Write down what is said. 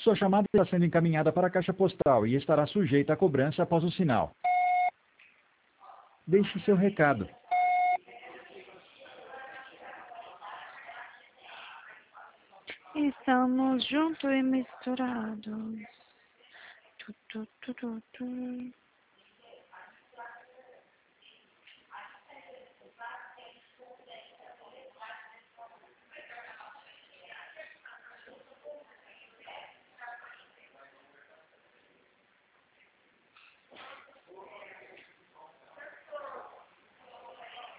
Sua chamada está sendo encaminhada para a caixa postal e estará sujeita a cobrança após o sinal. Deixe seu recado. Estamos juntos e misturados. Tu, tu, tu, tu, tu.